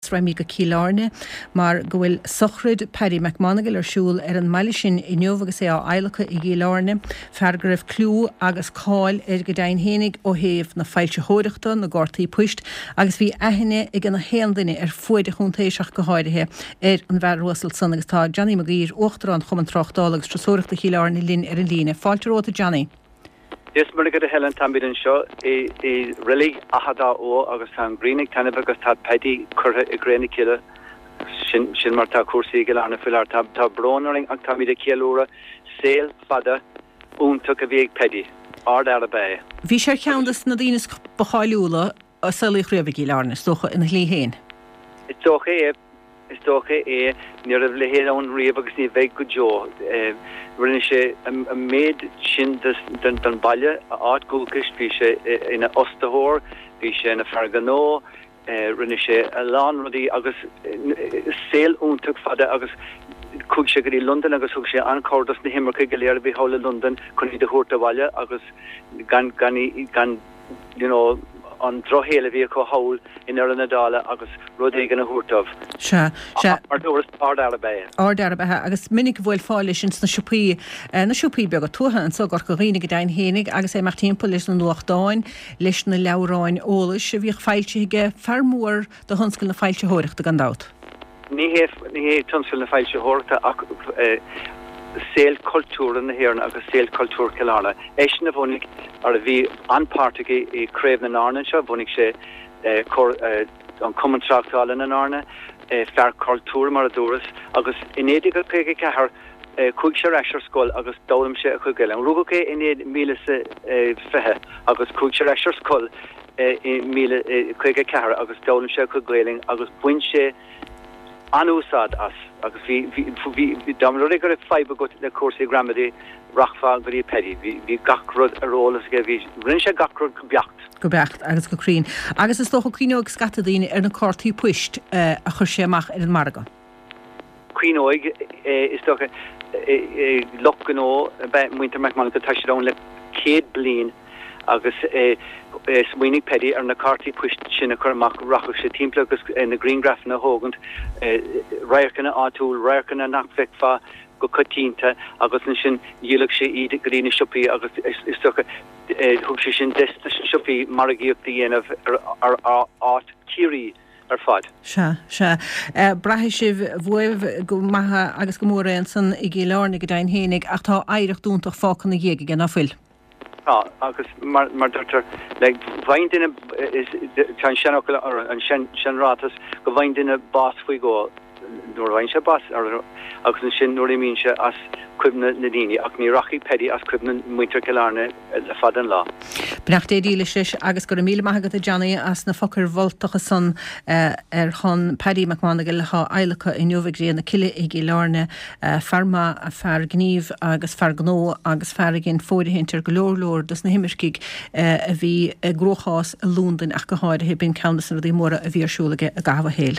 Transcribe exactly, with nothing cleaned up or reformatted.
Raimí go Cílarne, mar go bhfuil sochrid Paddy McMonagall ar siúl ar an maiile sin i neomhagus é á Ailecha i Cílarne, fear go raibh clú agus cáil ar go dain hénig ó thaobh na failte thóireachta na Gortaí Poist, agus bhí aithne ag an héan duine ar fuide chuntéiseach go háirithe ar an bhar Russell san agus tá Johnny Magír uachtar an chuman trochtáil agus trasúireachta Cílarne linn ar an líne. Fáilte róta Johnny. Yes, mar go Helen Tambidin seo i i really ahada ó agus an Greenig tanna agus tá Paddy curtha i Granny Killa sin sin mar tá cuasaí go lena filar tá tá brónaring ag tá míide céalúra saoil fada úntaach a bhíag Paddy ard ar a bé. Bhí sé ceantas na dtínas bacháiliúla a saolaí chríomh Cílarne stocha ina lí héin. Is tócha é is tócha é ní raibh le héad ón riamh agus ní bheith go jo. Rinne sé a méid sin den den baile a águlcas bhí sé ina Ostathór, bhí sé na Ferganó, rinne sé a lán rudí agus saoil úntaach fada agus cúg sé go í London agus thug sé ancórdas na himmarcha go léir bhí hála London chun í de thuirta bhaile agus gan gan gan you know an drohéile bhí có hawl in ar an Nadála agus rudí gan na thuirtamh. Se se ar dúras ard ar a bé. Ard ar a bé agus minic bhfuil fáil sin na siúpaí na siúpaí beag a tuatha an so gur go riine go dain hénig agus é mar timppla leis na nuachtáin leis na leabhráin ólas a bhíoh fáilteige fearmór do thunscail na fáilte thóireachta gan dát. Ní hé ní hé tunscail na fáilte thóireachta ach saoil cultúr na hhéarna agus saoil cultúr Cílarne. Éis na bhunig ar a bhí anpáirteaigh i Craobh na Narna seo, bhunig sé an cumann tráchtáil in na Narna, fear cultúr mar a dúras, agus inéad go chuige cethar chuig sé eisir scoil agus dólam sé a chuig eile. An rúga cé inéad míle fithe agus chuig sé eisir scoil míle chuige cethar agus dólam sé a chuig gailing agus buin sé anúsáid as agus bhí bhí dámara gur feibe go na cuasaí gramadí rachfáil go í Paddy, bhí gacrod a rólas go bhí rinne sé gacrod go beacht. Go beacht agus go crín. Agus is tócha cuineog scatadaíine ar na Cortaí Poist a chur sé amach ar an marga. Cuineog is tócha lochganó muintear McMonagall tá sé dón le céad bliain agus swinnig Paddy ar na Cortaí Poist sinna chumach rachach sé timppla agus na Greengraph na hógant raircanna átúil, raircanna nachfeicfa go cotínta agus na sin díoladh sé iad grína siúpaí agus is tócha thug sé sin deista siúpaí mar a gíocht dhéanamh ar áit tírí ar fad. Se se brathe sibh bhuamh go maithe agus go mór an san i Cílarne go dain hénig ach tá éireacht dúntaach fácan na dhéige gan áfuil. Ah, agus mar mar doctor like bhain dinne is tan shanokla or an shan shanratas go bhain dinne bas fui go nor bhain se bas ar agus sin nor mín se as cuimna na dini ach ní rachi Paddy as cuimna muintear Cílarne a fadan lá. Benacht é díle sis agus go míle maigad a Johnny as na focar voltacha san ar chun Paddy McMonagall ha Ailecha i Neomhaigh na Cille i Cílarne farma a fear gníomh agus fear gnó agus fear gin fóidehintar golóirlóir dus na himmerscig a bhí grochás a lúndain ach go háirithe bin ceannas na dí móra a bhíarsúlaige a gabha héil.